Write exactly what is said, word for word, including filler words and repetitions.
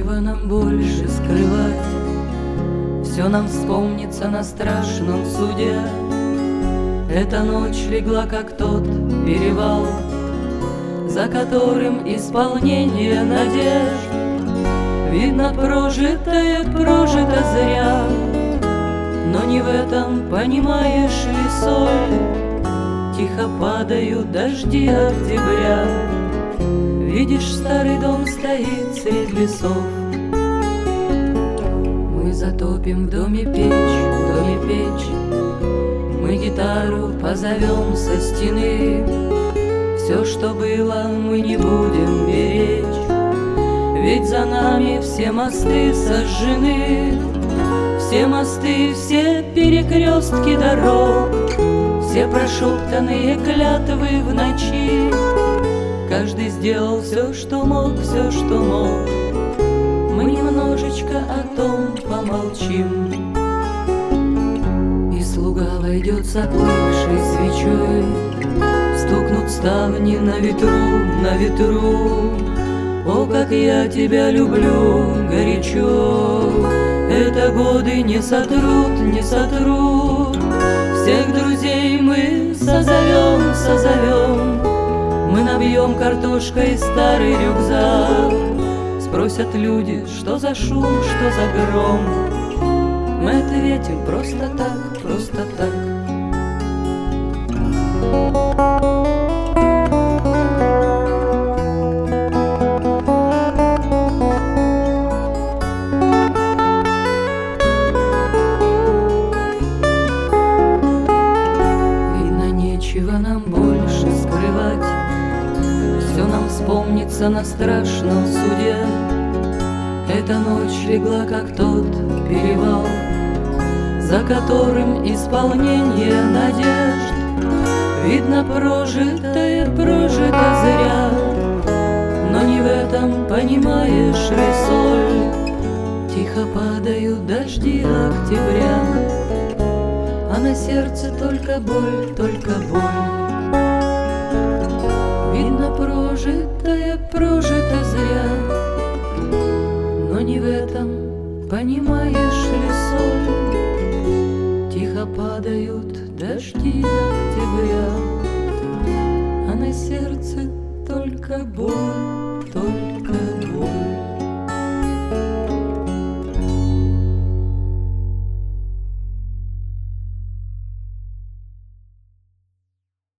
нечего нам больше скрывать. Все нам вспомнится на страшном суде. Эта ночь легла, как тот перевал, за которым исполнение надежд. Видно, прожитое прожито зря, но не в этом, понимаешь ли, соль. Тихо падают дожди октября. Видишь, старый дом стоит средь лесов. Мы затопим в доме печь, в доме печь. Мы гитару позовем со стены. Все, что было, мы не будем беречь, ведь за нами все мосты сожжены. Все мосты, все перекрестки дорог, все прошептанные клятвы в ночи. Каждый сделал все, что мог, все, что мог. Мы немножечко о том помолчим. И слуга войдет с оплывшей свечой. Стукнут ставни на ветру, на ветру. О, как я тебя люблю горячо. Это годы не сотрут, не сотрут. Всех друзей мы созовем, созовем. Мы набьем картошкой старый рюкзак. Спросят люди, что за шум, что за гром. Мы ответим просто так, просто так. Видно, нечего нам больше скрывать. Все нам вспомнится на страшном суде. Эта ночь легла, как тот перевал, за которым исполнение надежд. Видно, прожитое прожито зря, но не в этом, понимаешь ли, соль. Тихо падают дожди октября, а на сердце только боль, только боль. Видно, прожитое прожито зря, но не в этом, понимаешь ли, соль. Тихо падают дожди октября, а на сердце только боль, только